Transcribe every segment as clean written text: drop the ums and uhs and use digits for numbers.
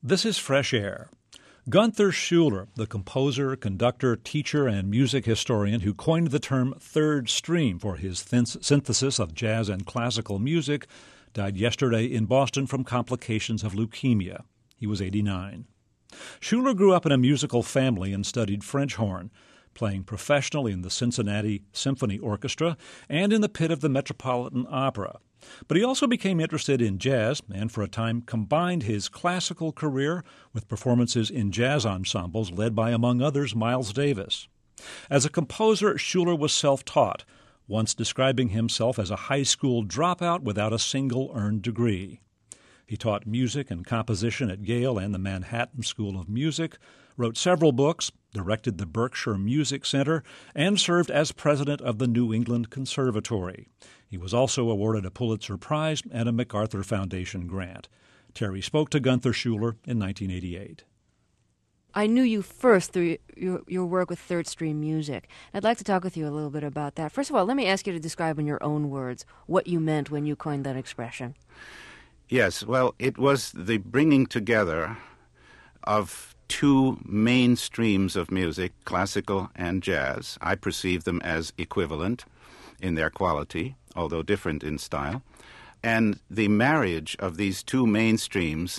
This is Fresh Air. Gunther Schuller, the composer, conductor, teacher, and music historian who coined the term third stream for his synthesis of jazz and classical music, died yesterday in Boston from complications of leukemia. He was 89. Schuller grew up in a musical family and studied French horn, playing professionally in the Cincinnati Symphony Orchestra and in the pit of the Metropolitan Opera. But he also became interested in jazz and for a time combined his classical career with performances in jazz ensembles led by, among others, Miles Davis. As a composer, Schuller was self-taught, once describing himself as a high school dropout without a single earned degree. He taught music and composition at Yale and the Manhattan School of Music, wrote several books, directed the Berkshire Music Center, and served as president of the New England Conservatory. He was also awarded a Pulitzer Prize and a MacArthur Foundation grant. Terry spoke to Gunther Schuller in 1988. I knew you first through your work with Third Stream Music. I'd like to talk with you a little bit about that. First of all, let me ask you to describe in your own words what you meant when you coined that expression. Yes, well, it was the bringing together of two main streams of music, classical and jazz. I perceive them as equivalent in their quality, although different in style. And the marriage of these two main streams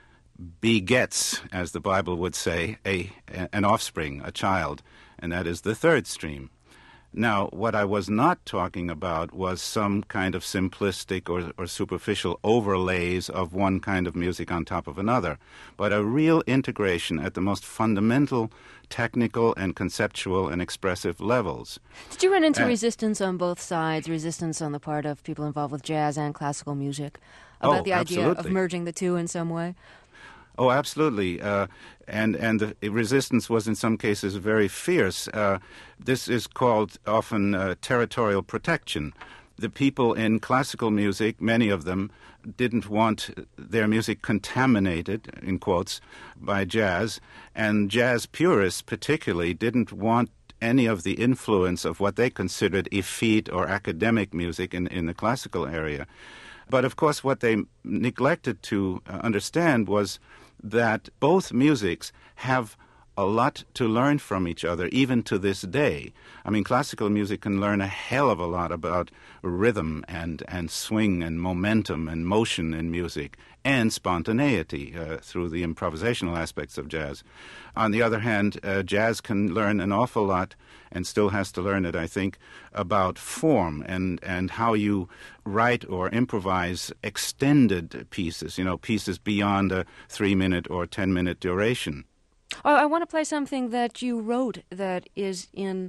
begets, as the Bible would say, an offspring, a child, and that is the third stream. Now, what I was not talking about was some kind of simplistic or superficial overlays of one kind of music on top of another, but a real integration at the most fundamental technical and conceptual and expressive levels. Did you run into resistance on both sides, resistance on the part of people involved with jazz and classical music, about the idea of merging the two in some way? Oh, absolutely. And the resistance was in some cases very fierce. This is called often territorial protection. The people in classical music, many of them, didn't want their music contaminated, in quotes, by jazz. And jazz purists particularly didn't want any of the influence of what they considered effete or academic music in the classical area. But of course what they neglected to understand was that both musics have a lot to learn from each other, even to this day. I mean, classical music can learn a hell of a lot about rhythm and swing and momentum and motion in music and spontaneity through the improvisational aspects of jazz. On the other hand, jazz can learn an awful lot, and still has to learn it, I think, about form and how you write or improvise extended pieces, pieces beyond a 3-minute or 10-minute duration. I want to play something that you wrote that is in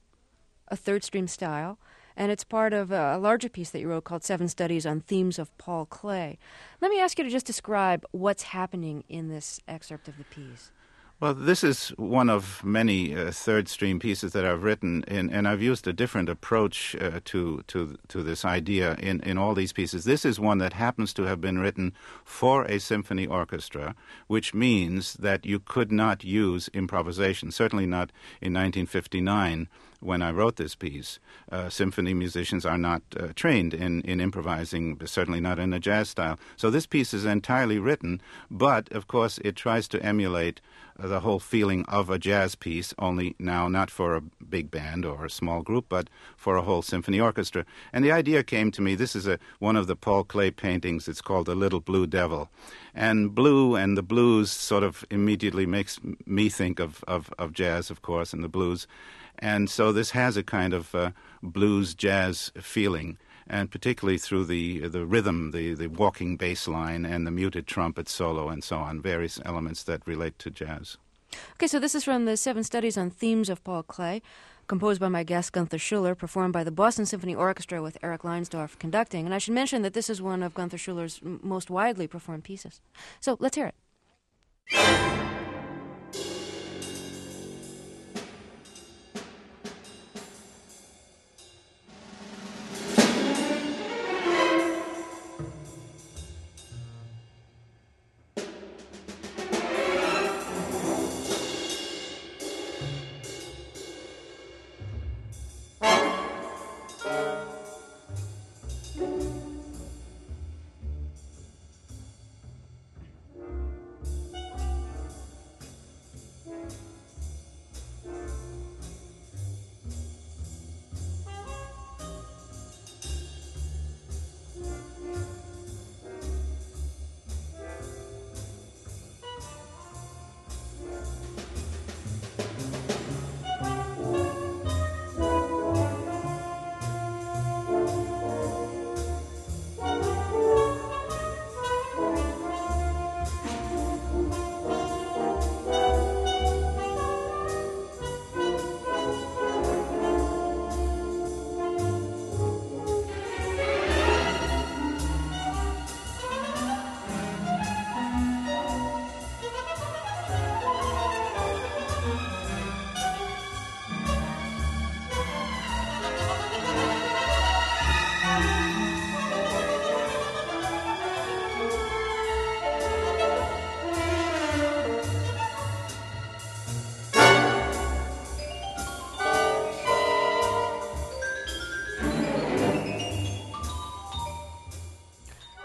a third stream style, and it's part of a larger piece that you wrote called 7 Studies on Themes of Paul Klee. Let me ask you to just describe what's happening in this excerpt of the piece. Well, this is one of many third stream pieces that I've written, and I've used a different approach to this idea in all these pieces. This is one that happens to have been written for a symphony orchestra, which means that you could not use improvisation, certainly not in 1959 when I wrote this piece. Symphony musicians are not trained in improvising, certainly not in a jazz style. So this piece is entirely written, but, of course, it tries to emulate the whole feeling of a jazz piece, only now not for a big band or a small group, but for a whole symphony orchestra. And the idea came to me, this is one of the Paul Klee paintings, it's called The Little Blue Devil. And blue and the blues sort of immediately makes me think of jazz, of course, and the blues. And so this has a kind of blues-jazz feeling, and particularly through the rhythm, the walking bass line and the muted trumpet solo and so on, various elements that relate to jazz. Okay, so this is from the 7 Studies on Themes of Paul Klee, composed by my guest Gunther Schuller, performed by the Boston Symphony Orchestra with Eric Leinsdorf conducting. And I should mention that this is one of Gunther Schuller's most widely performed pieces. So let's hear it.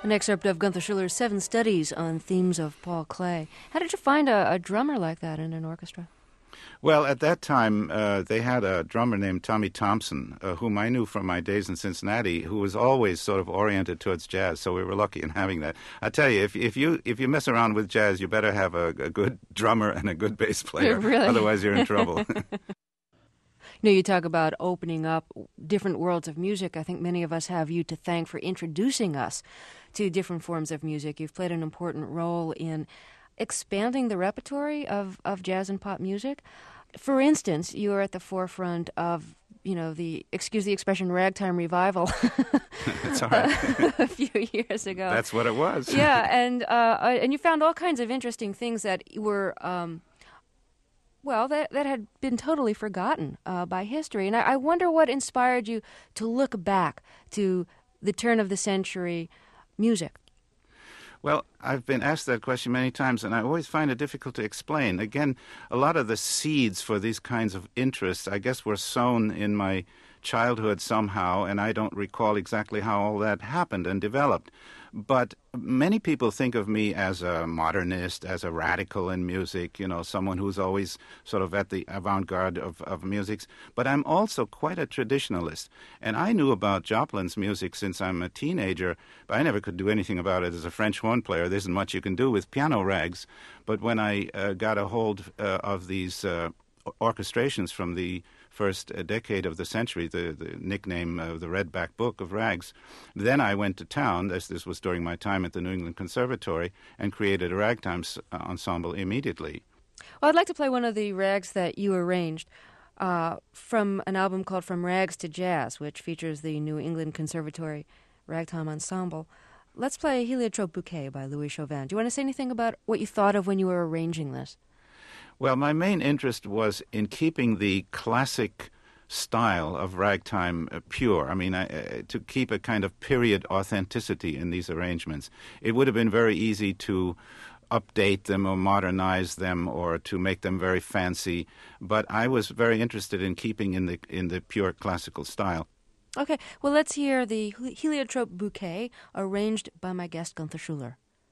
An excerpt of Gunther Schuller's 7 Studies on Themes of Paul Klee. How did you find a drummer like that in an orchestra? Well, at that time, they had a drummer named Tommy Thompson, whom I knew from my days in Cincinnati, who was always sort of oriented towards jazz. So we were lucky in having that. I tell you, if you mess around with jazz, you better have a good drummer and a good bass player. Really? Otherwise, you're in trouble. You know, you talk about opening up different worlds of music. I think many of us have you to thank for introducing us to different forms of music. You've played an important role in expanding the repertory of jazz and pop music. For instance, you are at the forefront of, excuse the expression, ragtime revival. That's all right. A few years ago. That's what it was. Yeah, and you found all kinds of interesting things that were, that had been totally forgotten by history. And I wonder what inspired you to look back to the turn of the century music. Well, I've been asked that question many times, and I always find it difficult to explain. Again, a lot of the seeds for these kinds of interests, I guess, were sown in my childhood somehow, and I don't recall exactly how all that happened and developed. But many people think of me as a modernist, as a radical in music, someone who's always sort of at the avant-garde of music. But I'm also quite a traditionalist. And I knew about Joplin's music since I'm a teenager, but I never could do anything about it as a French horn player. There isn't much you can do with piano rags. But when I got a hold of these orchestrations from the first decade of the century, the nickname the Redback Book of Rags. Then I went to town, this was during my time at the New England Conservatory, and created a ragtime ensemble immediately. Well, I'd like to play one of the rags that you arranged from an album called From Rags to Jazz, which features the New England Conservatory Ragtime Ensemble. Let's play Heliotrope Bouquet by Louis Chauvin. Do you want to say anything about what you thought of when you were arranging this? Well, my main interest was in keeping the classic style of ragtime pure. I mean, to keep a kind of period authenticity in these arrangements. It would have been very easy to update them or modernize them or to make them very fancy, but I was very interested in keeping in the pure classical style. Okay, well, let's hear the Heliotrope Bouquet arranged by my guest Gunther Schuller.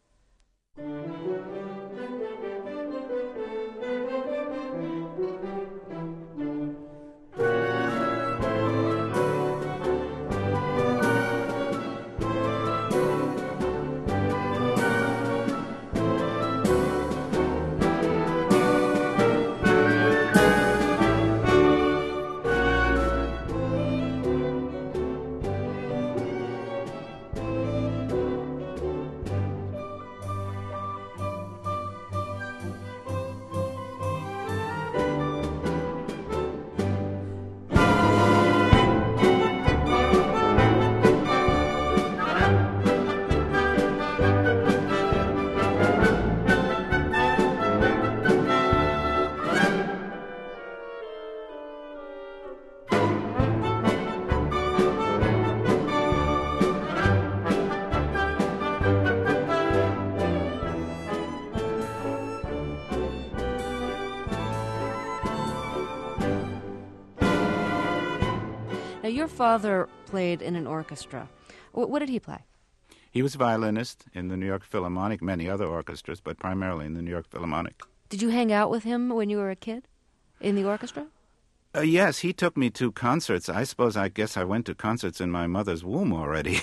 Now, your father played in an orchestra. What did he play? He was a violinist in the New York Philharmonic, many other orchestras, but primarily in the New York Philharmonic. Did you hang out with him when you were a kid in the orchestra? Yes, he took me to concerts. I guess I went to concerts in my mother's womb already.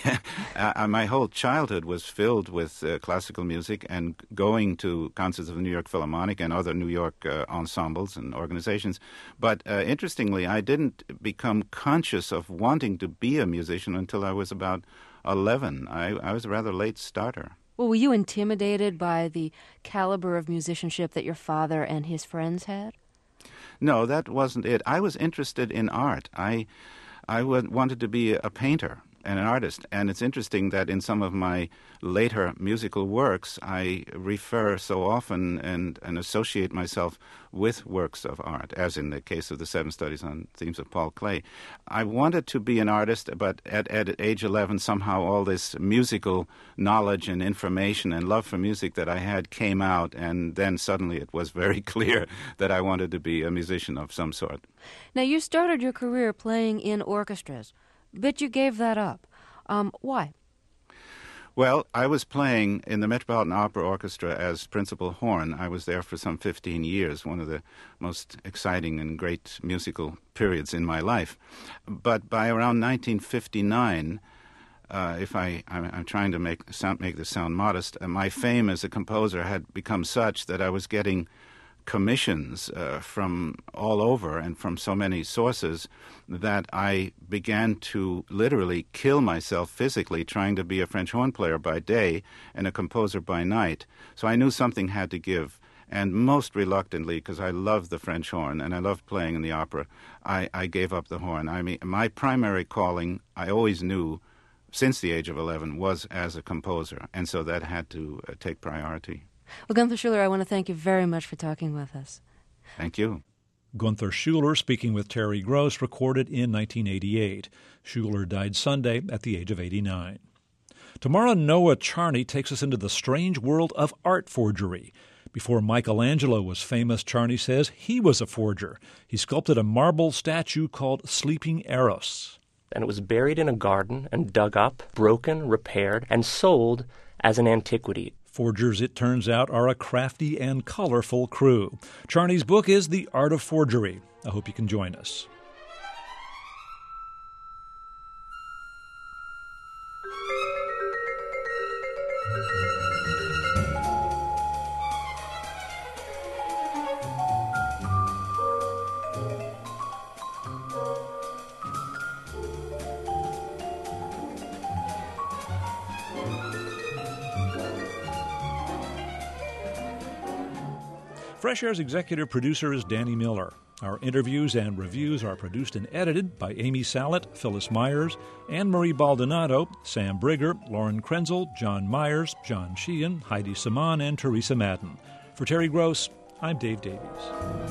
My whole childhood was filled with classical music and going to concerts of the New York Philharmonic and other New York ensembles and organizations. But interestingly, I didn't become conscious of wanting to be a musician until I was about 11. I was a rather late starter. Well, were you intimidated by the caliber of musicianship that your father and his friends had? No, that wasn't it. I was interested in art. I wanted to be a painter and an artist. And it's interesting that in some of my later musical works, I refer so often and associate myself with works of art, as in the case of the 7 Studies on Themes of Paul Klee. I wanted to be an artist, but at age 11, somehow all this musical knowledge and information and love for music that I had came out, and then suddenly it was very clear that I wanted to be a musician of some sort. Now, you started your career playing in orchestras, but you gave that up. Why? Well, I was playing in the Metropolitan Opera Orchestra as principal horn. I was there for some 15 years, one of the most exciting and great musical periods in my life. But by around 1959, I'm trying to make this sound modest, my fame as a composer had become such that I was getting commissions from all over and from so many sources that I began to literally kill myself physically trying to be a French horn player by day and a composer by night. So I knew something had to give. And most reluctantly, because I love the French horn and I love playing in the opera, I gave up the horn. I mean, my primary calling, I always knew since the age of 11, was as a composer. And so that had to take priority. Well, Gunther Schuller, I want to thank you very much for talking with us. Thank you. Gunther Schuller speaking with Terry Gross, recorded in 1988. Schuller died Sunday at the age of 89. Tomorrow, Noah Charney takes us into the strange world of art forgery. Before Michelangelo was famous, Charney says he was a forger. He sculpted a marble statue called Sleeping Eros. And it was buried in a garden and dug up, broken, repaired, and sold as an antiquity. Forgers, it turns out, are a crafty and colorful crew. Charney's book is The Art of Forgery. I hope you can join us. Fresh Air's executive producer is Danny Miller. Our interviews and reviews are produced and edited by Amy Sallet, Phyllis Myers, Anne-Marie Baldonado, Sam Brigger, Lauren Krenzel, John Myers, John Sheehan, Heidi Saman, and Teresa Madden. For Terry Gross, I'm Dave Davies.